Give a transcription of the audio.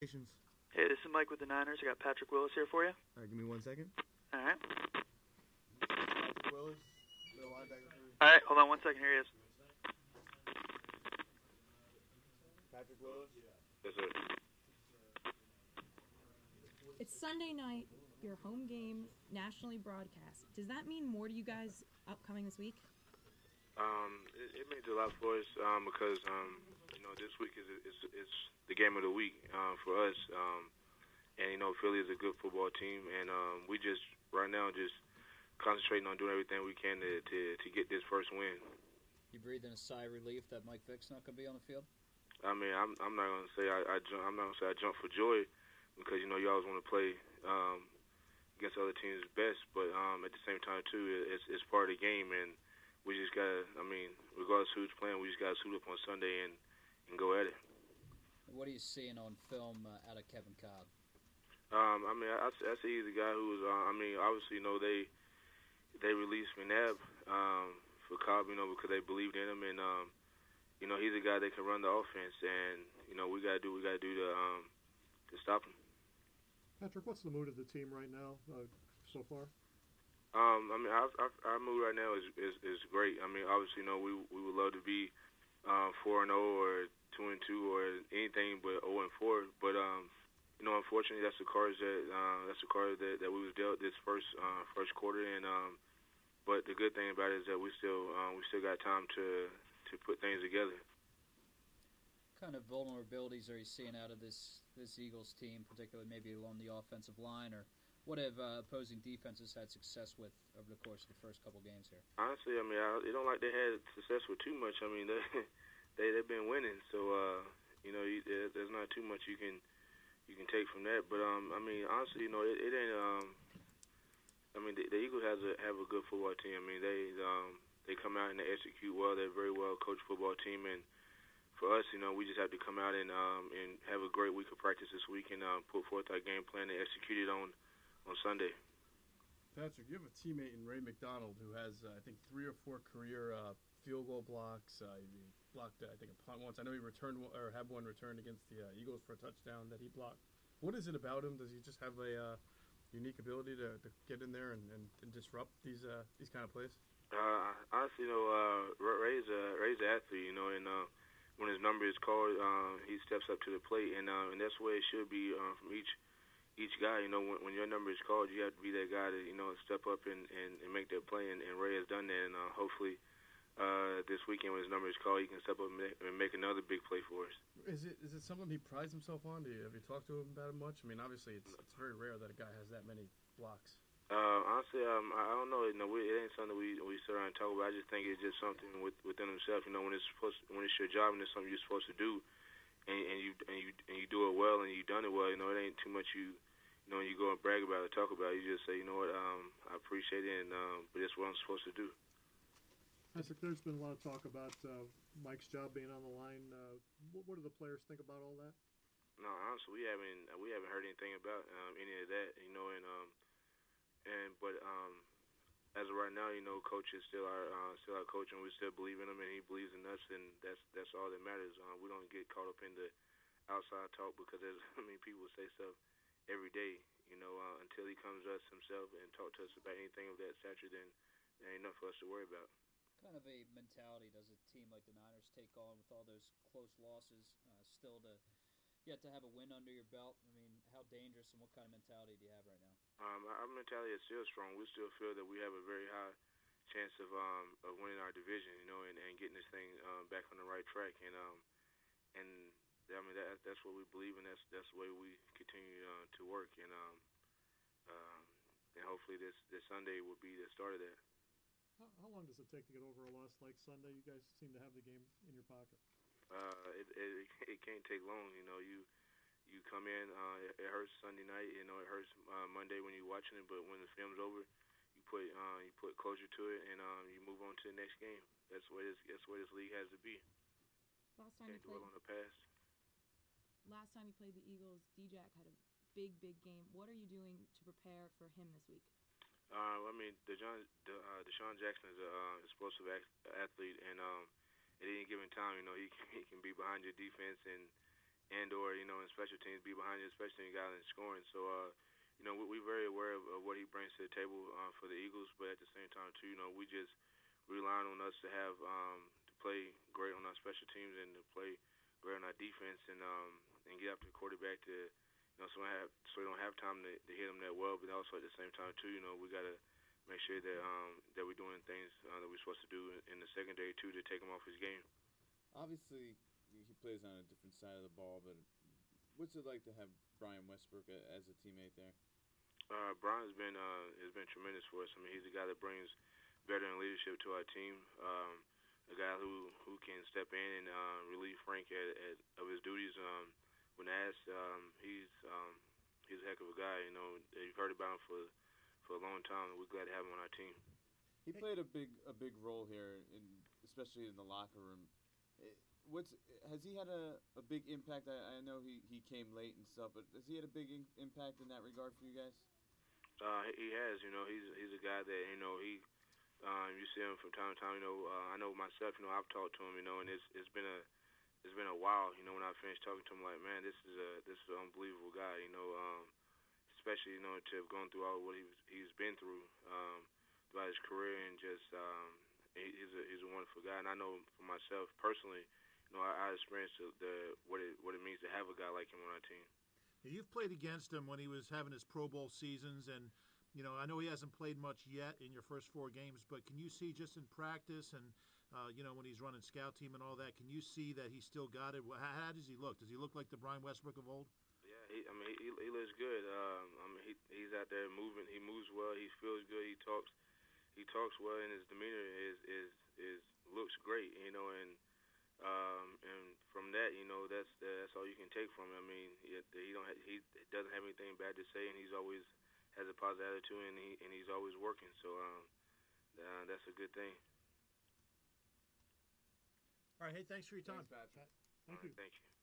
Hey, this is Mike with the Niners. I got Patrick Willis here for you. All right, give me 1 second. All right. Patrick Willis, middle linebacker. All right, hold on 1 second. Here he is. Patrick Willis. Yes, sir. It's Sunday night, your home game, nationally broadcast. Does that mean more to you guys upcoming this week? It means a lot for us because this week is the game of the week for us, and Philly is a good football team, and we just right now just concentrating on doing everything we can to get this first win. You breathing a sigh of relief that Mike Vick's not going to be on the field? I mean, I'm not going to say I'm not going to say I jump for joy because you always want to play against other teams' best, but at the same time too, it's part of the game, and we just gotta. I mean, regardless of who's playing, we just gotta suit up on Sunday and go at it. What are you seeing on film out of Kevin Cobb? I mean, I see he's a guy who's. Obviously, they released McNabb for Cobb, because they believed in him, and he's a guy that can run the offense, and we gotta do to stop him. Patrick, what's the mood of the team right now so far? Our mood right now is great. I mean, obviously, we would love to be 4-0 or 2-2 or anything but 0-4. But unfortunately, that's the cards that we was dealt this first quarter. And but the good thing about it is that we still got time to put things together. What kind of vulnerabilities are you seeing out of this Eagles team, particularly maybe along the offensive line, or what have opposing defenses had success with over the course of the first couple games here? Honestly, I mean, they don't like they had success with too much. I mean, they've been winning, so there's not too much you can take from that. But I mean, honestly, it ain't. I mean, the Eagles have a good football team. I mean, they come out and they execute well. They're a very well coached football team, and for us, we just have to come out and have a great week of practice this week and put forth our game plan and execute it on Sunday. Patrick, you have a teammate in Ray McDonald who has, I think, 3 or 4 career field goal blocks. He blocked, I think, a punt once. I know he had one returned against the Eagles for a touchdown that he blocked. What is it about him? Does he just have a unique ability to get in there and disrupt these kind of plays? Honestly, Ray's an athlete, and when his number is called, he steps up to the plate, and that's the way it should be from each guy. When your number is called, you have to be that guy to step up and make that play, and Ray has done that, and hopefully this weekend when his number is called, he can step up and make another big play for us. Is it something he prides himself on? Have you talked to him about it much? I mean, obviously it's very rare that a guy has that many blocks. Honestly, I don't know. It ain't something we sit around and talk about. I just think it's just something within himself. When it's your job and it's something you're supposed to do, and you do it well and you've done it well. It ain't too much you go and brag about it, talk about it. You just say, I appreciate it, and but that's what I'm supposed to do. Patrick, there's been a lot of talk about Mike's job being on the line. What do the players think about all that? No, honestly, we haven't heard anything about any of that. But as of right now, coach is still our coach, and we still believe in him, and he believes in us, and that's all that matters. We don't get caught up in the outside talk because people say stuff every day. Until he comes to us himself and talk to us about anything of that stature, then there ain't enough for us to worry about. What kind of a mentality does a team like the Niners take on with all those close losses, still to yet to have a win under your belt? I mean, how dangerous and what kind of mentality do you have right now? Our mentality is still strong. We still feel that we have a very high chance of winning our division, and getting this thing back on the right track. And I mean that's what we believe, and that's the way we continue to work. And hopefully this Sunday will be the start of that. How long does it take to get over a loss like Sunday? You guys seem to have the game in your pocket. It can't take long. You come in. It hurts Sunday night. It hurts Monday when you're watching it. But when the film's over, you put closure to it, and you move on to the next game. That's where this league has to be. Last time Can't dwell on the past. Last time you played the Eagles, D-Jack had a big game. What are you doing to prepare for him this week? I mean, Deshaun Jackson is an explosive athlete, and at any given time, he can be behind your defense and and/or in special teams, be behind you, especially in guys in scoring. So we're very aware of what he brings to the table for the Eagles, but at the same time too, we just relying on us to have to play great on our special teams and to play great on our defense and get after the quarterback to so we don't have time to hit him that well, but also at the same time too, we gotta make sure that we're doing things that we're supposed to do in the secondary too to take him off his game. Obviously, he plays on a different side of the ball, but what's it like to have Brian Westbrook as a teammate there? Brian's has been tremendous for us. I mean, he's a guy that brings veteran leadership to our team. A guy who can step in and relieve Frank of his duties when asked. He's a heck of a guy. You've heard about him for a long time. We're glad to have him on our team. He played a big role here, especially in the locker room. Has he had a big impact? I know he came late and stuff, but has he had a big impact in that regard for you guys? He has. He's a guy that you see him from time to time. I know myself. I've talked to him. And it's been a while. When I finished talking to him, like, man, this is an unbelievable guy. Especially to have gone through all what he's been through throughout his career, and just he's a wonderful guy. And I know for myself personally, I experienced what it means to have a guy like him on our team. You've played against him when he was having his Pro Bowl seasons, and I know he hasn't played much yet in your first 4 games, but can you see just in practice and when he's running scout team and all that, can you see that he's still got it? How does he look? Does he look like the Brian Westbrook of old? Yeah, he looks good. He's out there moving. He moves well. He feels good. He talks well, and his demeanor is looks great. And from that, that's all you can take from him. I mean, he doesn't have anything bad to say, and he's always has a positive attitude, and he's always working. So that's a good thing. All right, hey, thanks for your time. Thanks, Patrick. Thank you. Thank you.